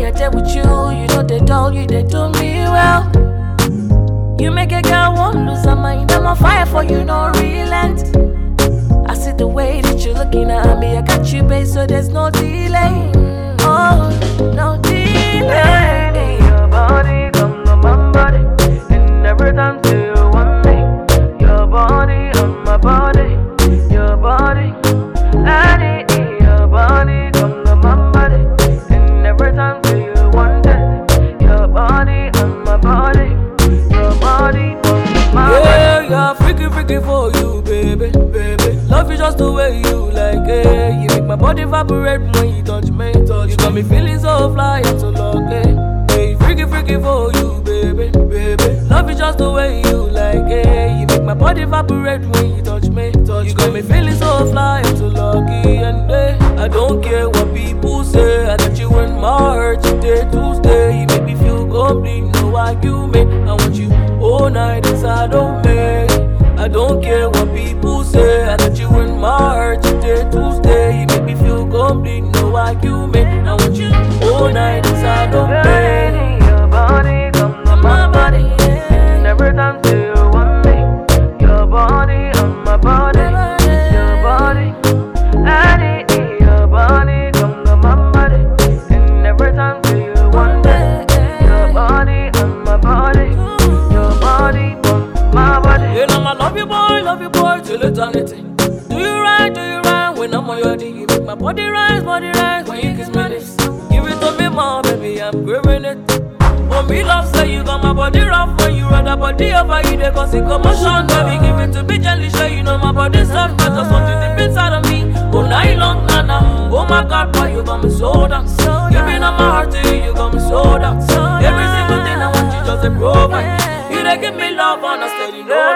I did with you, you know they told you they do me well. You make a girl want lose her mind. I'm on fire for you, no relent. I see the way that you're looking at me. I got you, babe, so there's no delay. Oh, no delay. Your body come on my body, and every time till you want me. Your body on my body, your body. I need your body come on my body, and every time till you want it. Your body on my body, your body on my body. Yeah, you're freaky for you, baby, baby. Love you just the way you like it. You make my body vibrate when you touch me. You got me feeling so fly and so lovely. Hey, freaky for you, baby, baby. Love you just the way you like it. You make my body vibrate when you touch me. You got me feeling so fly and so lucky. And I don't care what people say. I got you in my heart today to stay. You make me feel complete, no argument. I want you all night inside of me. I don't care what people say. I got you in my heart today to stay. You make me feel complete, no argument. I want you all night inside of me. Your body come on my body, and every time till you want me. Your body on my body, your body. I need your body come on my body, and every time till you want it. Your body on my body, your body on my body. You know I love you boy till eternity. Do you right when I'm on your D? You make my body rise when you kiss me lips. Give it to me more, baby, I'm craving it. For me love say you got my body rough. When you run that body over you they cause it commotion. Baby, give it to me gently, show you know my body soft. I just want you deep inside of me all night long, nana. Oh my God, boy, you got me so down. Giving up my heart to you, you got me so down. Every single thing I want you just to provide. You they give me love on a steady note.